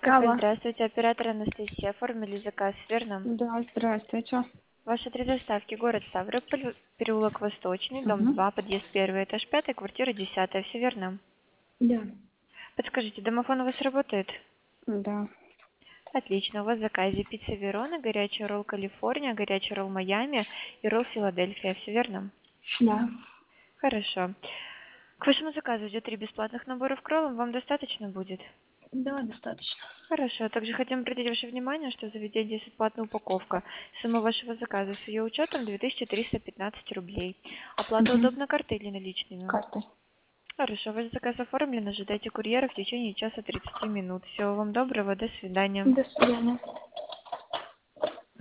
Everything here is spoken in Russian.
Алло. Здравствуйте, оператор Анастасия. Оформили заказ, верно? Да, здравствуйте. Ваш адрес доставки город Ставрополь, переулок Восточный, дом Угу. 2, подъезд 1, этаж 5, квартира 10, все верно? Да. Подскажите, домофон у вас работает? Да. Отлично, у вас в заказе пицца Верона, горячий ролл Калифорния, горячий ролл Майами и ролл Филадельфия, все верно? Да. Хорошо. К вашему заказу идет 3 бесплатных набора в кроллом, вам достаточно будет? Да, достаточно. Хорошо. Также хотим обратить ваше внимание, что в заведении есть платная упаковка. Сумма вашего заказа с ее учетом 2315 рублей. Оплата Угу. удобна картой или наличными? Картой. Хорошо. Ваш заказ оформлен. Ожидайте курьера в течение часа 30 минут. Всего вам доброго. До свидания. До свидания.